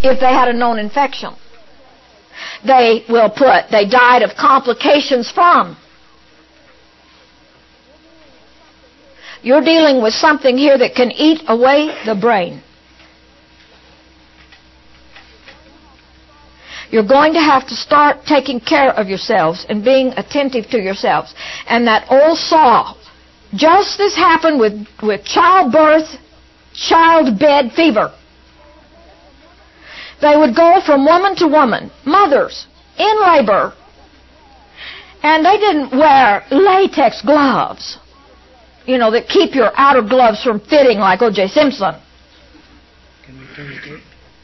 if they had a known infection. They will put, they died of complications from. You're dealing with something here that can eat away the brain. You're going to have to start taking care of yourselves and being attentive to yourselves. And that old saw, just as happened with childbirth, childbed fever. They would go from woman to woman, mothers, in labor, and they didn't wear latex gloves, that keep your outer gloves from fitting like O.J. Simpson. Can we turn it?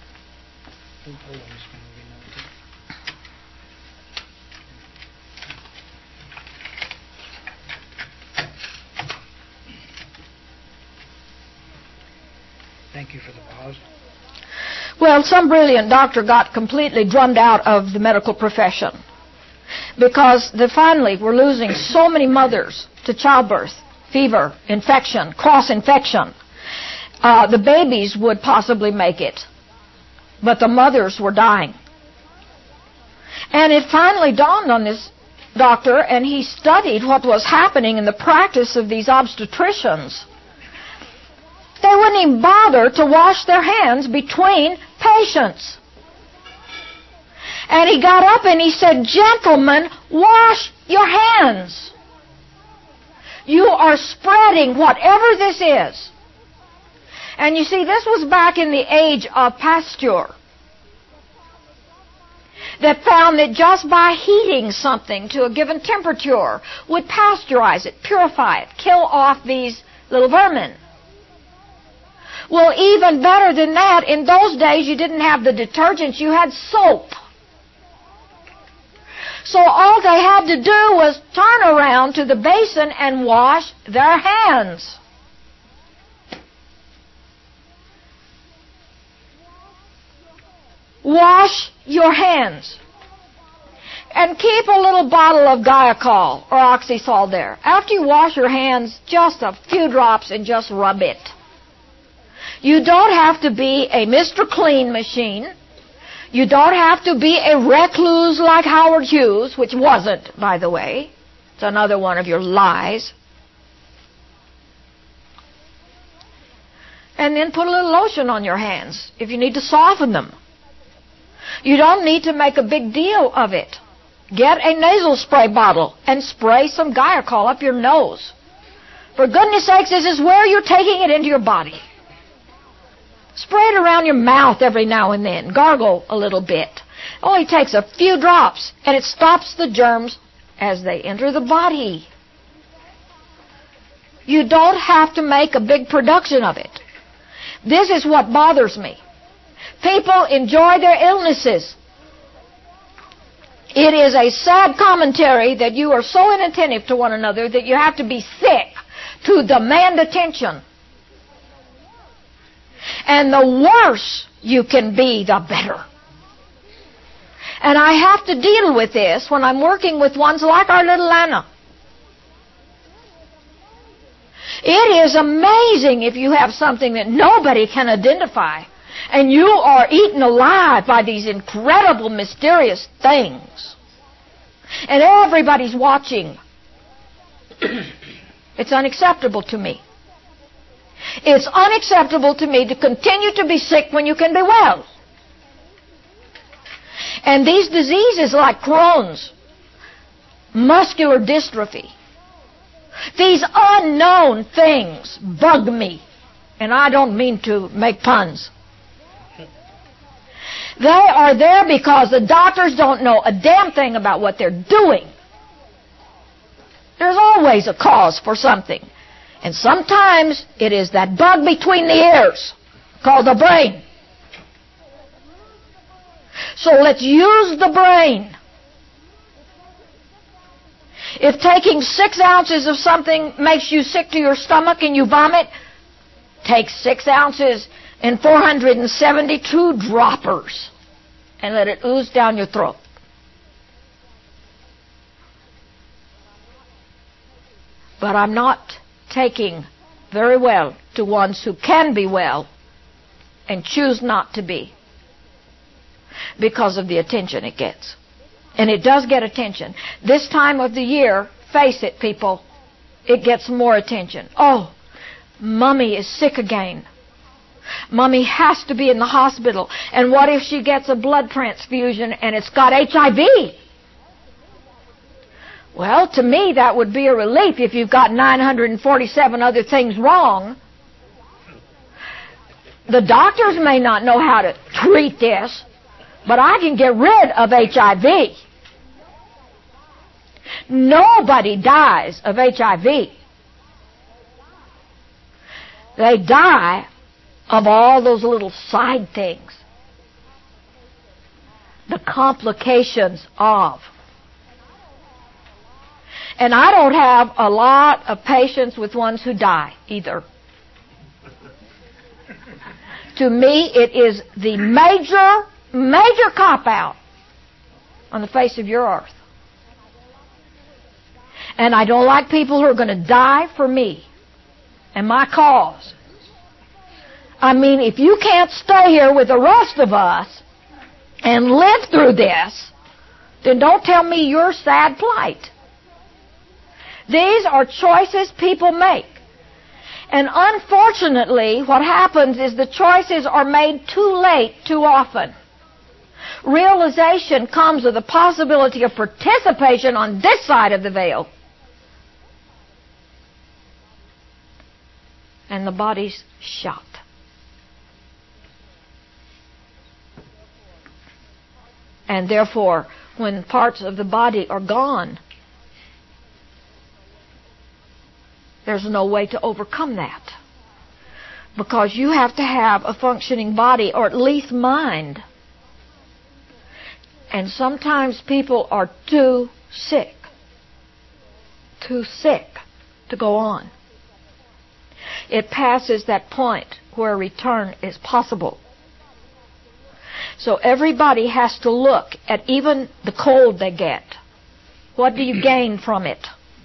Thank you for the pause. Well, some brilliant doctor got completely drummed out of the medical profession because they finally were losing so many mothers to childbirth, fever, infection, cross-infection. The babies would possibly make it, but the mothers were dying. And it finally dawned on this doctor, and he studied what was happening in the practice of these obstetricians. They wouldn't even bother to wash their hands between patients. And he got up and he said, "Gentlemen, wash your hands. You are spreading whatever this is." And you see, this was back in the age of Pasteur, that found that just by heating something to a given temperature would pasteurize it, purify it, kill off these little vermin. Well, even better than that, in those days you didn't have the detergents, you had soap. So all they had to do was turn around to the basin and wash their hands. Wash your hands. And keep a little bottle of Guaiacol or Oxysol there. After you wash your hands, just a few drops and just rub it. You don't have to be a Mr. Clean machine. You don't have to be a recluse like Howard Hughes, which wasn't, by the way. It's another one of your lies. And then put a little lotion on your hands if you need to soften them. You don't need to make a big deal of it. Get a nasal spray bottle and spray some Guaiacol up your nose. For goodness sakes, this is where you're taking it into your body. Spray it around your mouth every now and then. Gargle a little bit. It only takes a few drops, and it stops the germs as they enter the body. You don't have to make a big production of it. This is what bothers me. People enjoy their illnesses. It is a sad commentary that you are so inattentive to one another that you have to be sick to demand attention. And the worse you can be, the better. And I have to deal with this when I'm working with ones like our little Anna. It is amazing if you have something that nobody can identify, and you are eaten alive by these incredible, mysterious things. And everybody's watching. It's unacceptable to me. It's unacceptable to me to continue to be sick when you can be well. And these diseases like Crohn's, muscular dystrophy, these unknown things bug me. And I don't mean to make puns. They are there because the doctors don't know a damn thing about what they're doing. There's always a cause for something. And sometimes it is that bug between the ears called the brain. So let's use the brain. If taking 6 ounces of something makes you sick to your stomach and you vomit, take 6 ounces and 472 droppers and let it ooze down your throat. But I'm not taking very well to ones who can be well and choose not to be. because of the attention it gets. And it does get attention. This time of the year, face it, people, it gets more attention. Oh, Mommy is sick again. Mommy has to be in the hospital. And what if she gets a blood transfusion and it's got HIV? Well, to me, that would be a relief if you've got 947 other things wrong. The doctors may not know how to treat this, but I can get rid of HIV. Nobody dies of HIV. They die of all those little side things. The complications of. And I don't have a lot of patience with ones who die either. To me, it is the major cop-out on the face of your earth. And I don't like people who are going to die for me and my cause. I mean, if you can't stay here with the rest of us and live through this, then don't tell me your sad plight. These are choices people make. And unfortunately, what happens is the choices are made too late too often. Realization comes with the possibility of participation on this side of the veil. And the body's shot. And therefore, when parts of the body are gone, there's no way to overcome that. Because you have to have a functioning body, or at least mind. And sometimes people are too sick to go on. It passes that point where return is possible. So everybody has to look at even the cold they get. What do you gain from it?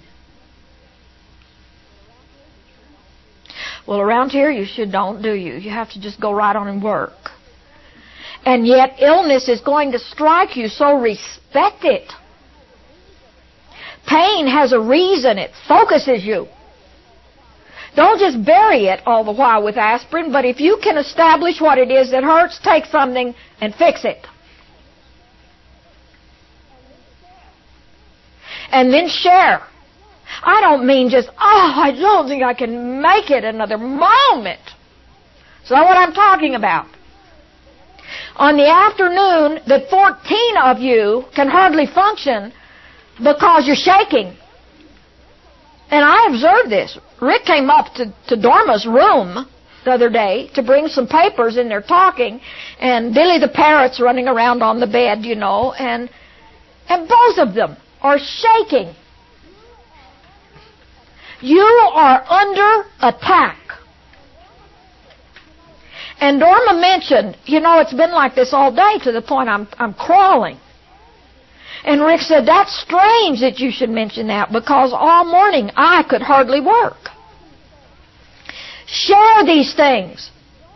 Well, around here you don't, do you? You have to just go right on and work. And yet illness is going to strike you, so respect it. Pain has a reason. It focuses you. Don't just bury it all the while with aspirin, but if you can establish what it is that hurts, take something and fix it. And then share. I don't mean just, I don't think I can make it another moment. Is that what I'm talking about? On the afternoon that 14 of you can hardly function because you're shaking. And I observed this. Rick came up to Dorma's room the other day to bring some papers, and they're talking, and Billy the parrot's running around on the bed, you know, and both of them are shaking. You are under attack. And Dorma mentioned, you know, it's been like this all day to the point I'm crawling. And Rick said, that's strange that you should mention that, because all morning I could hardly work. Share these things.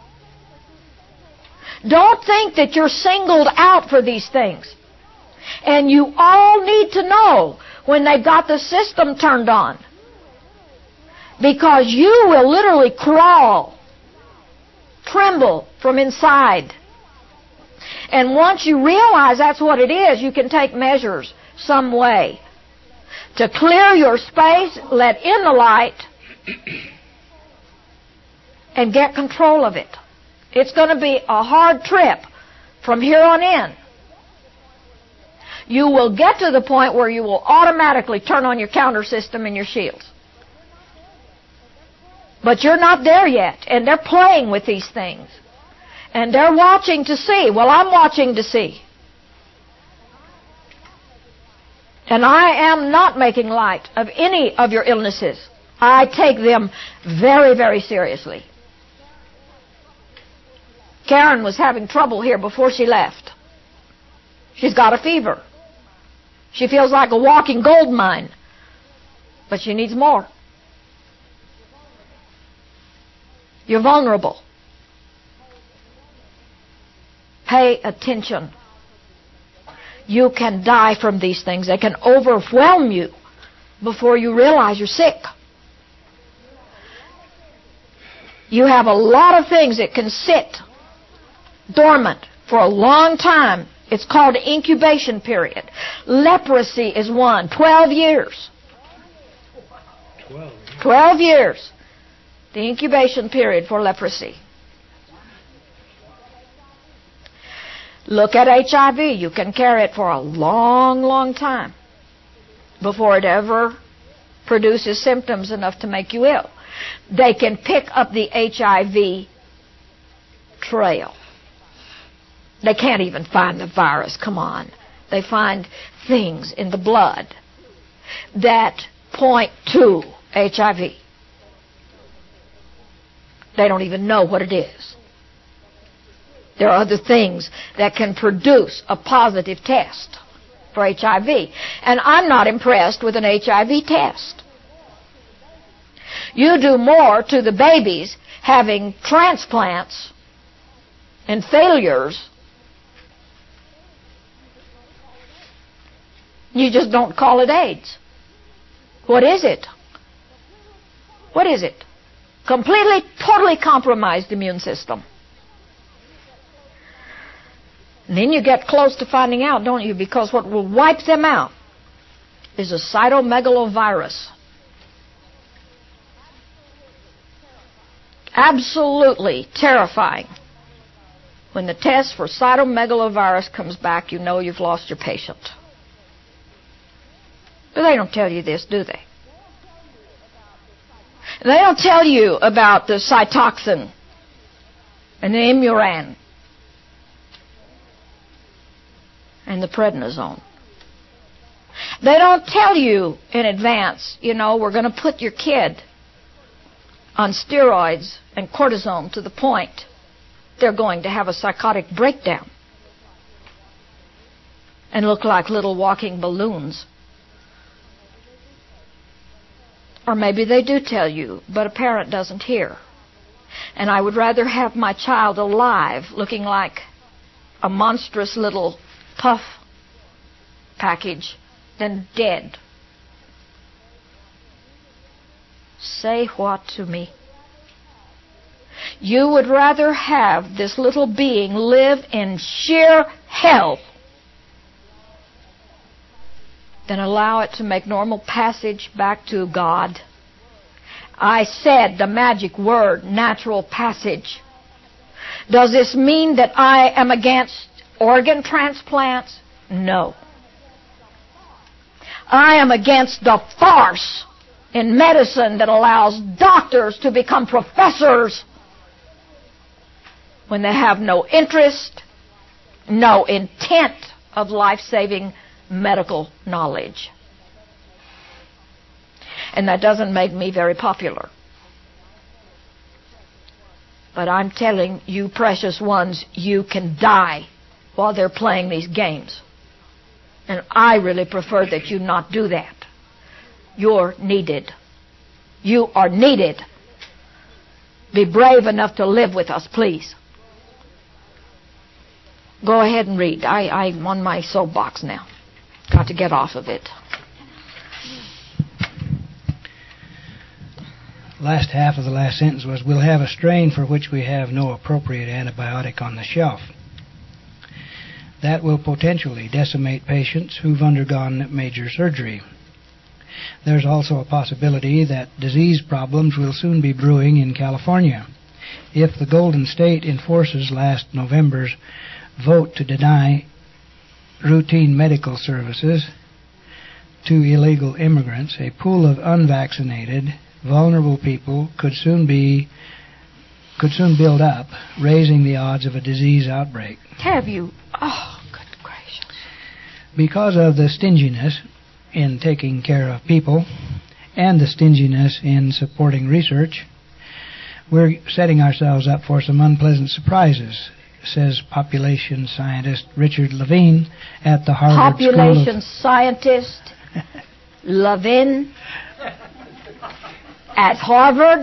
Don't think that you're singled out for these things. And you all need to know when they've got the system turned on. Because you will literally crawl, tremble from inside. And once you realize that's what it is, you can take measures some way to clear your space, let in the light, and get control of it. It's going to be a hard trip from here on in. You will get to the point where you will automatically turn on your counter system and your shields. But you're not there yet, and they're playing with these things. And they're watching to see. Well, I'm watching to see. And I am not making light of any of your illnesses. I take them very, very seriously. Karen was having trouble here before she left. She's got a fever. She feels like a walking gold mine. But she needs more. You're vulnerable. Pay attention You can die from these things. They can overwhelm you before you realize you're sick. You have a lot of things that can sit dormant for a long time. It's called incubation period. Leprosy is one. 12 years. 12 years. The incubation period for leprosy. Look at HIV. You can carry it for a long, long time before it ever produces symptoms enough to make you ill. They can pick up the HIV trail. They can't even find the virus. Come on. They find things in the blood that point to HIV. They don't even know what it is. There are other things that can produce a positive test for HIV. And I'm not impressed with an HIV test. You do more to the babies having transplants and failures. You just don't call it AIDS. What is it? What is it? Completely, totally compromised immune system. And then you get close to finding out, don't you? Because what will wipe them out is a cytomegalovirus. Absolutely terrifying. When the test for cytomegalovirus comes back, you know you've lost your patient. But they don't tell you this, do they? They don't tell you about the Cytoxan and the Imuran and the prednisone. They don't tell you in advance, we're going to put your kid on steroids and cortisone to the point they're going to have a psychotic breakdown and look like little walking balloons. Or maybe they do tell you, but a parent doesn't hear. And I would rather have my child alive looking like a monstrous little puff package than dead. Say what to me? You would rather have this little being live in sheer hell than allow it to make normal passage back to God. I said the magic word, natural passage. Does this mean that I am against organ transplants? No. I am against the farce in medicine that allows doctors to become professors when they have no interest, no intent of life-saving medical knowledge. And that doesn't make me very popular. But I'm telling you, precious ones, you can die while they're playing these games. And I really prefer that you not do that. You're needed. You are needed. Be brave enough to live with us, please. Go ahead and read. I'm on my soapbox now. Got to get off of it. Last half of the last sentence was, we'll have a strain for which we have no appropriate antibiotic on the shelf. That will potentially decimate patients who've undergone major surgery. There's also a possibility that disease problems will soon be brewing in California. If the Golden State enforces last November's vote to deny routine medical services to illegal immigrants, a pool of unvaccinated, vulnerable people could soon build up, raising the odds of a disease outbreak. Have you? Oh, good gracious. Because of the stinginess in taking care of people and the stinginess in supporting research, we're setting ourselves up for some unpleasant surprises, says population scientist Richard Levine at the Harvard Population scientist Levine at Harvard?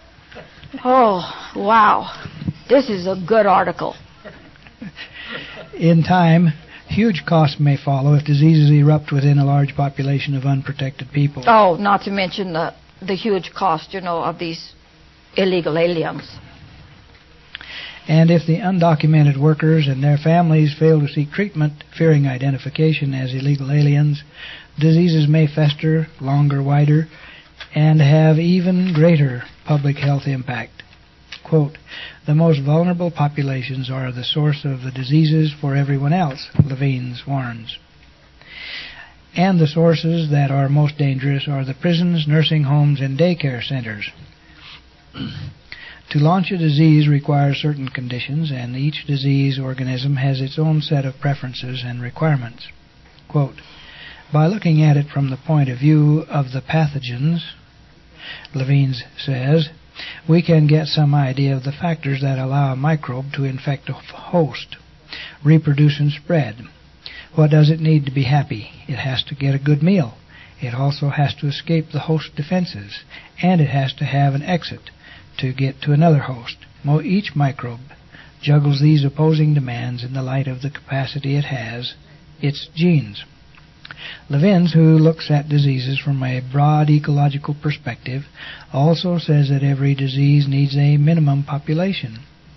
Oh, wow. This is a good article. In time, huge costs may follow if diseases erupt within a large population of unprotected people. Oh, not to mention the huge cost, of these illegal aliens. And if the undocumented workers and their families fail to seek treatment, fearing identification as illegal aliens, diseases may fester longer, wider, and have even greater public health impact. Quote, the most vulnerable populations are the source of the diseases for everyone else, Levines warns. And the sources that are most dangerous are the prisons, nursing homes, and daycare centers. To launch a disease requires certain conditions, and each disease organism has its own set of preferences and requirements. Quote, by looking at it from the point of view of the pathogens, Levines says, we can get some idea of the factors that allow a microbe to infect a host, reproduce and spread. What does it need to be happy? It has to get a good meal. It also has to escape the host defenses, and it has to have an exit to get to another host. Each microbe juggles these opposing demands in the light of the capacity it has, its genes. Levines, who looks at diseases from a broad ecological perspective, also says that every disease needs a minimum population.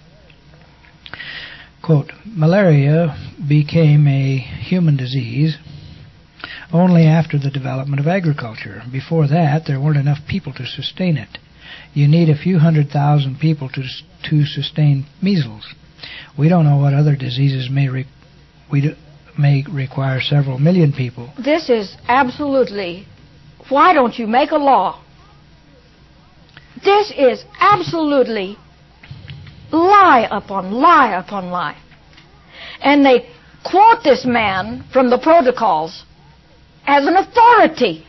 Quote, malaria became a human disease only after the development of agriculture. Before that, there weren't enough people to sustain it. You need a few 100,000 people to sustain measles. We don't know what other diseases may require several million people. This is absolutely... Why don't you make a law? This is absolutely lie upon lie upon lie. And they quote this man from the protocols as an authority.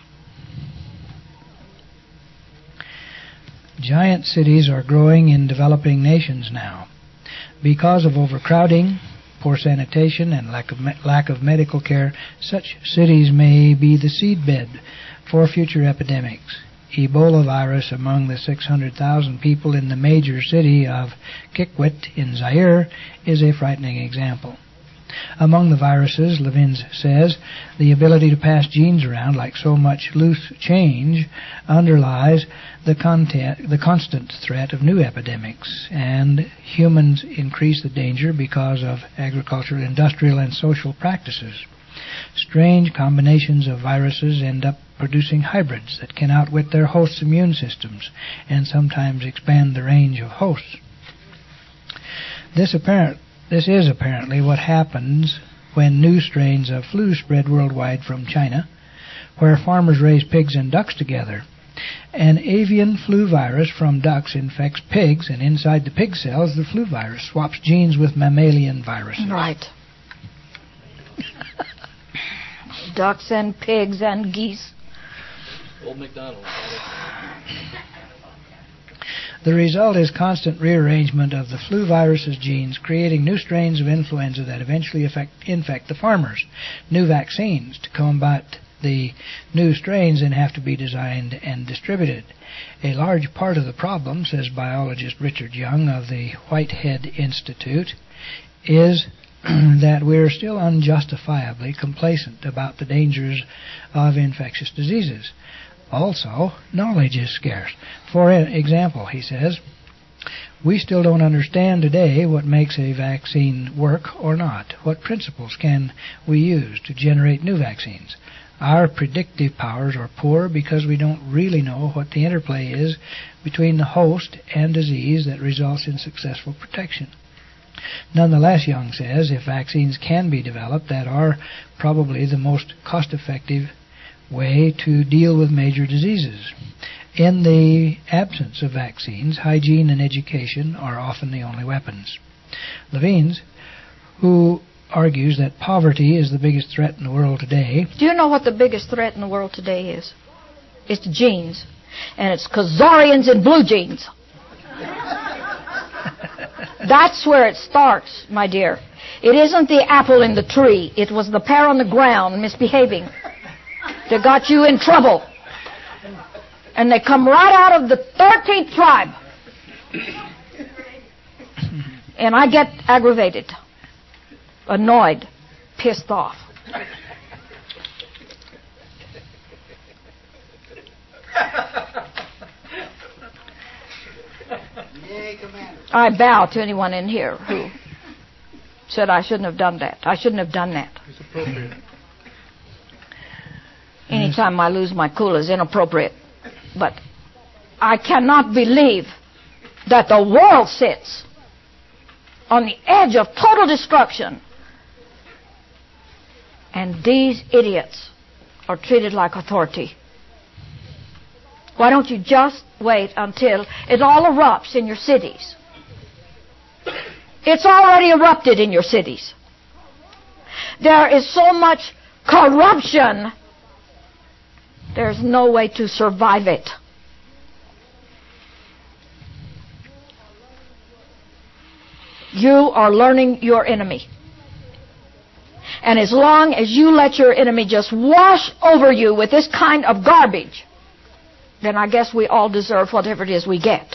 Giant cities are growing in developing nations now. Because of overcrowding, poor sanitation, and lack of medical care, such cities may be the seedbed for future epidemics. Ebola virus among the 600,000 people in the major city of Kikwit in Zaire is a frightening example. Among the viruses, Levines says, the ability to pass genes around like so much loose change underlies the constant threat of new epidemics, and humans increase the danger because of agricultural, industrial, and social practices. Strange combinations of viruses end up producing hybrids that can outwit their hosts' immune systems and sometimes expand the range of hosts. This is apparently what happens when new strains of flu spread worldwide from China, where farmers raise pigs and ducks together. An avian flu virus from ducks infects pigs, and inside the pig cells, the flu virus swaps genes with mammalian viruses. Right. Ducks and pigs and geese. Old MacDonald. The result is constant rearrangement of the flu virus's genes, creating new strains of influenza that eventually infect the farmers. New vaccines to combat the new strains then have to be designed and distributed. A large part of the problem, says biologist Richard Young of the Whitehead Institute, is that we're still unjustifiably complacent about the dangers of infectious diseases. Also, knowledge is scarce. For example, he says, we still don't understand today what makes a vaccine work or not. What principles can we use to generate new vaccines? Our predictive powers are poor because we don't really know what the interplay is between the host and disease that results in successful protection. Nonetheless, Young says, if vaccines can be developed, that are probably the most cost-effective way to deal with major diseases. In the absence of vaccines, hygiene and education are often the only weapons. Levines, who argues that poverty is the biggest threat in the world today... Do you know what the biggest threat in the world today is? It's genes. And it's Khazarians in blue jeans. That's where it starts, my dear. It isn't the apple in the tree. It was the pear on the ground misbehaving that got you in trouble. And they come right out of the 13th tribe. And I get aggravated. annoyed, pissed off. I bow to anyone in here who said I shouldn't have done that. I shouldn't have done that. It's appropriate. Anytime I lose my cool is inappropriate. But I cannot believe that the world sits on the edge of total destruction and these idiots are treated like authority. Why don't you just wait until it all erupts in your cities? It's already erupted in your cities. There is so much corruption, there's no way to survive it. You are learning your enemy. And as long as you let your enemy just wash over you with this kind of garbage, then I guess we all deserve whatever it is we get.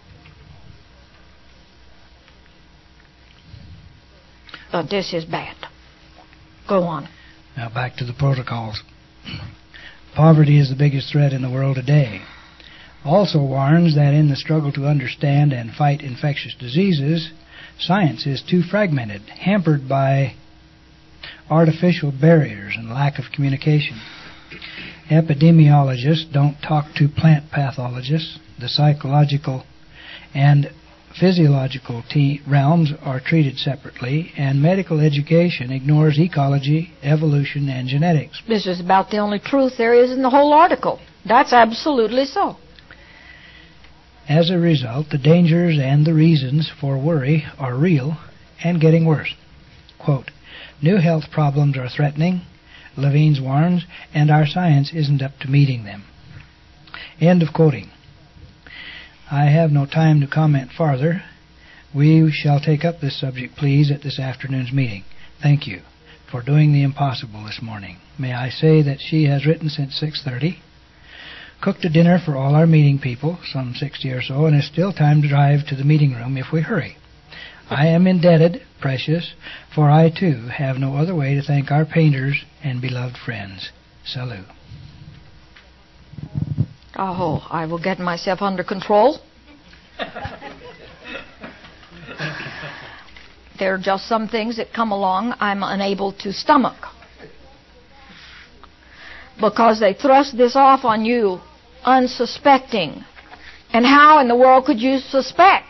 But this is bad. Go on. Now back to the protocols. Poverty is the biggest threat in the world today. Also warns that in the struggle to understand and fight infectious diseases, science is too fragmented, hampered by artificial barriers and lack of communication. Epidemiologists don't talk to plant pathologists. The psychological and physiological realms are treated separately, and medical education ignores ecology, evolution, and genetics. This is about the only truth there is in the whole article. That's absolutely so. As a result, the dangers and the reasons for worry are real and getting worse. Quote, new health problems are threatening, Levines warns, and our science isn't up to meeting them. End of quoting. I have no time to comment farther. We shall take up this subject, please, at this afternoon's meeting. Thank you for doing the impossible this morning. May I say that she has written since 6:30, cooked a dinner for all our meeting people, some 60 or so, and is still time to drive to the meeting room if we hurry. I am indebted, precious, for I, too, have no other way to thank our painters and beloved friends. Salut. Oh, I will get myself under control. There are just some things that come along I'm unable to stomach, because they thrust this off on you unsuspecting. And how in the world could you suspect?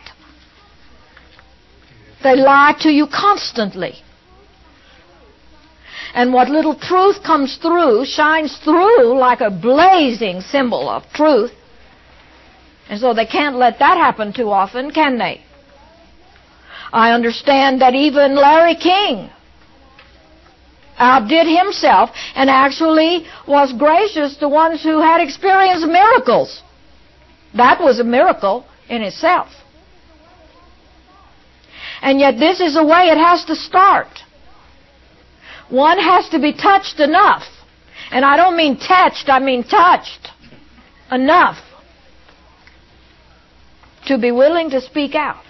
They lie to you constantly. And what little truth comes through shines through like a blazing symbol of truth. And so they can't let that happen too often, can they? I understand that even Larry King outdid himself and actually was gracious to ones who had experienced miracles. That was a miracle in itself. And yet this is the way it has to start. One has to be touched enough. And I don't mean touched, I mean touched enough to be willing to speak out.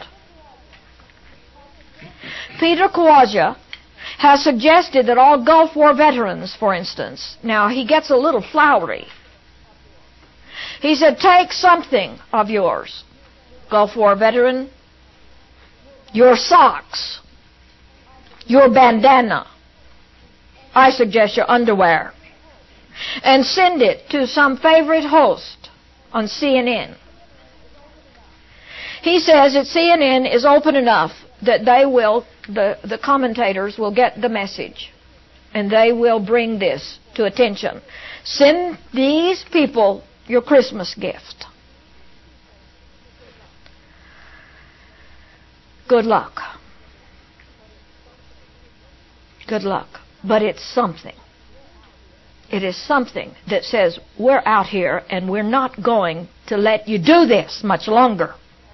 Peter Kawaja has suggested that all Gulf War veterans, for instance, now he gets a little flowery. He said, take something of yours, Gulf War veteran, your socks, your bandana, I suggest your underwear, and send it to some favorite host on CNN. He says that CNN is open enough that they will, the commentators will get the message, and they will bring this to attention. Send these people your Christmas gift. Good luck. Good luck. But it's something. It is something that says, we're out here and we're not going to let you do this much longer.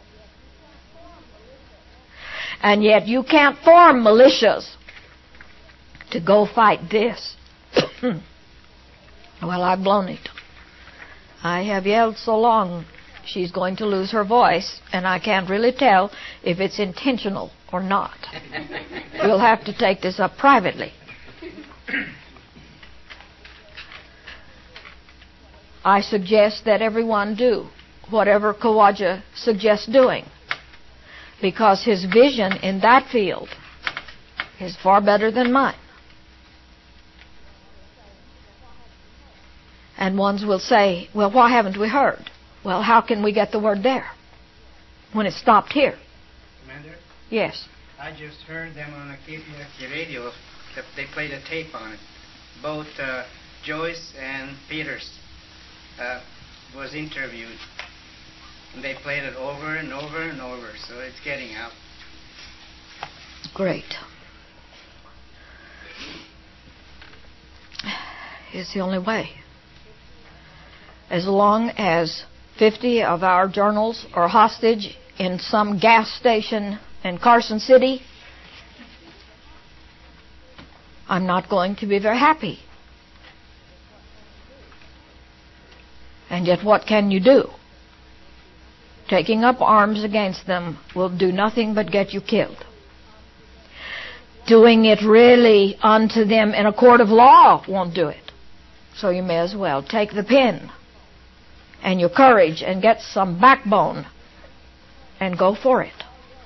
And yet you can't form militias to go fight this. Well, I've blown it. I have yelled so long she's going to lose her voice, and I can't really tell if it's intentional or not. We'll have to take this up privately. I suggest that everyone do whatever Khawaja suggests doing, because his vision in that field is far better than mine. And ones will say, well, why haven't we heard? Well, how can we get the word there when it stopped here? Commander? Yes. I just heard them on a KPFK radio. They played a tape on it. Both Joyce and Peters was interviewed. And they played it over and over and over, so it's getting out. Great. It's the only way. As long as 50 of our journals are hostage in some gas station in Carson City, I'm not going to be very happy. And yet what can you do? Taking up arms against them will do nothing but get you killed. Doing it really unto them in a court of law won't do it. So you may as well take the pen and your courage and get some backbone and go for it.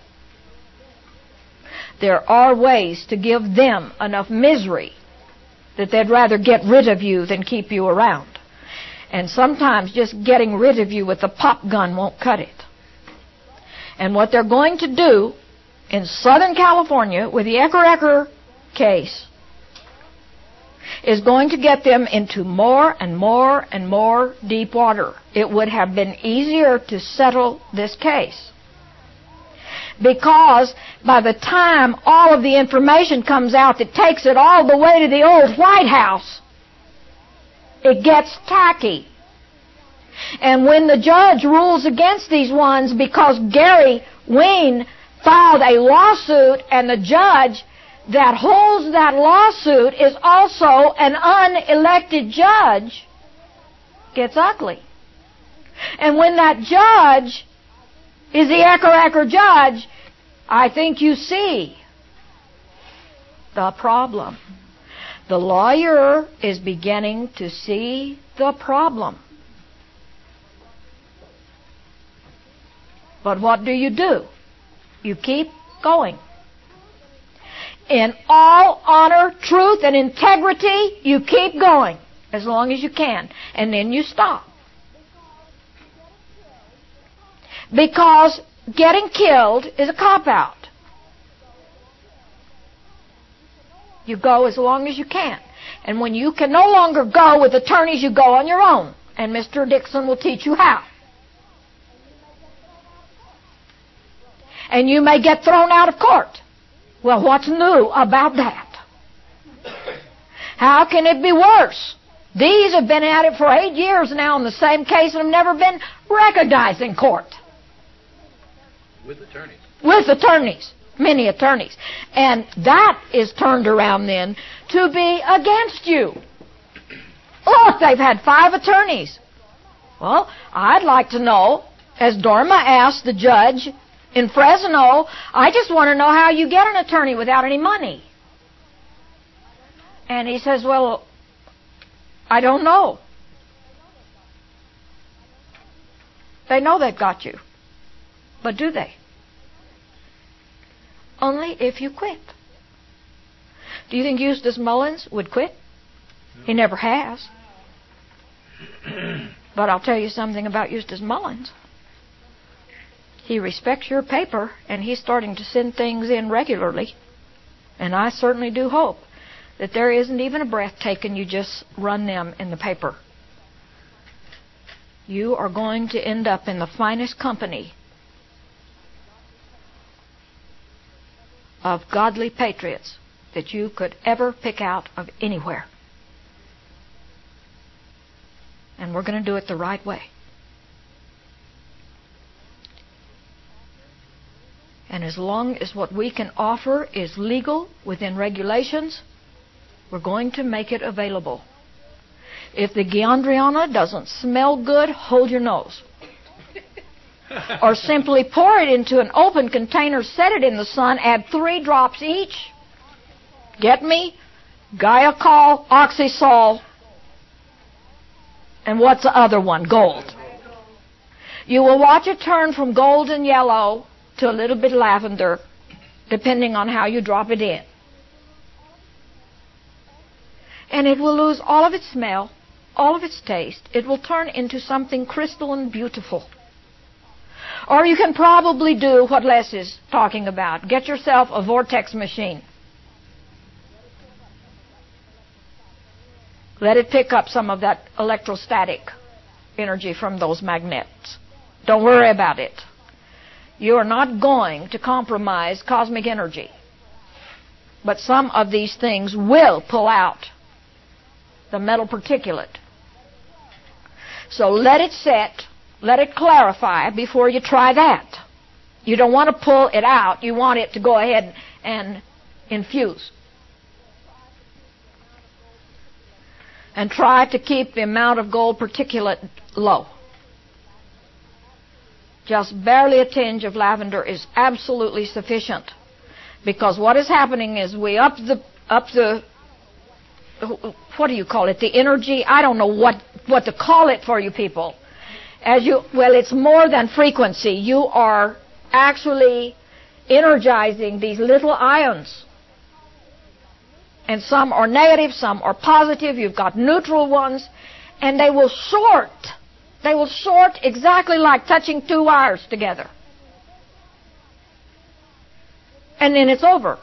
There are ways to give them enough misery that they'd rather get rid of you than keep you around. And sometimes just getting rid of you with a pop gun won't cut it. And what they're going to do in Southern California with the Ecker case is going to get them into more and more and more deep water. It would have been easier to settle this case, because by the time all of the information comes out that takes it all the way to the old White House, it gets tacky. And when the judge rules against these ones because Gary Ween filed a lawsuit, and the judge that holds that lawsuit is also an unelected judge, gets ugly. And when that judge is the Ecker judge, I think you see the problem. The lawyer is beginning to see the problem. But what do? You keep going. In all honor, truth, and integrity, you keep going as long as you can. And then you stop. Because getting killed is a cop-out. You go as long as you can. And when you can no longer go with attorneys, you go on your own. And Mr. Dixon will teach you how. And you may get thrown out of court. Well, what's new about that? How can it be worse? These have been at it for 8 years now in the same case and have never been recognized in court. With attorneys. With attorneys. Many attorneys. And that is turned around then to be against you. Look, they've had 5 attorneys. Well, I'd like to know, as Dorma asked the judge in Fresno, I just want to know how you get an attorney without any money. And he says, well, I don't know. They know they've got you. But do they? Only if you quit. Do you think Eustace Mullins would quit? He never has. But I'll tell you something about Eustace Mullins. He respects your paper, and he's starting to send things in regularly. And I certainly do hope that there isn't even a breath taken. You just run them in the paper. You are going to end up in the finest company of godly patriots that you could ever pick out of anywhere. And we're going to do it the right way. And as long as what we can offer is legal within regulations, we're going to make it available. If the Ghiandriana doesn't smell good, hold your nose. Or simply pour it into an open container, set it in the sun, add 3 drops each. Get me? Guaiacol, Oxysol, and what's the other one? Gold. You will watch it turn from golden yellow to a little bit lavender, depending on how you drop it in. And it will lose all of its smell, all of its taste. It will turn into something crystalline beautiful. Or you can probably do what Les is talking about. Get yourself a vortex machine. Let it pick up some of that electrostatic energy from those magnets. Don't worry about it. You are not going to compromise cosmic energy. But some of these things will pull out the metal particulate. So let it set, let it clarify before you try that. You don't want to pull it out. You want it to go ahead and infuse. And try to keep the amount of gold particulate low. Just barely a tinge of lavender is absolutely sufficient. Because what is happening is we up the what do you call it? The energy? I don't know what to call it for you people. It's more than frequency. You are actually energizing these little ions. And some are negative, some are positive. You've got neutral ones. And they will short. They will short exactly like touching 2 wires together. And then it's over.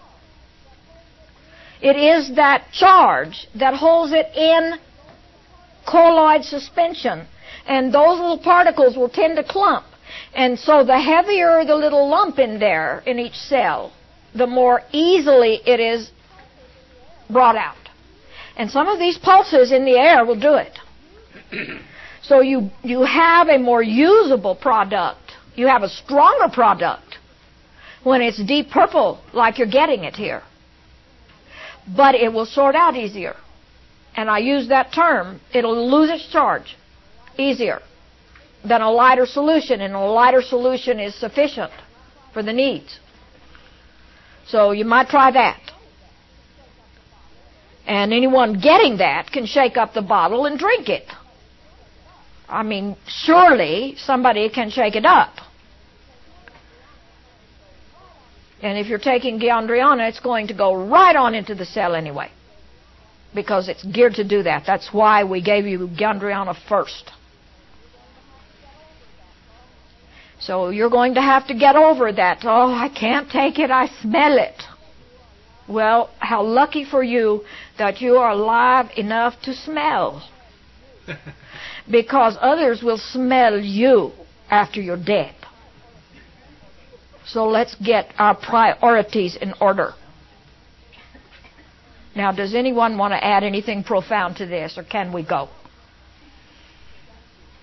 It is that charge that holds it in colloid suspension. And those little particles will tend to clump. And so the heavier the little lump in there in each cell, the more easily it is brought out. And some of these pulses in the air will do it. So you have a more usable product. You have a stronger product when it's deep purple like you're getting it here. But it will sort out easier. And I use that term. It'll lose its charge easier than a lighter solution. And a lighter solution is sufficient for the needs. So you might try that. And anyone getting that can shake up the bottle and drink it. I mean, surely somebody can shake it up. And if you're taking Gandriana, it's going to go right on into the cell anyway. Because it's geared to do that. That's why we gave you Gandriana first. So you're going to have to get over that. Oh, I can't take it. I smell it. Well, how lucky for you that you are alive enough to smell. Because others will smell you after you're dead. So let's get our priorities in order. Now, does anyone want to add anything profound to this, or can we go?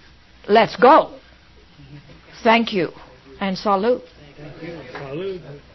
Let's go. Thank you. And salute. Thank you. Salute.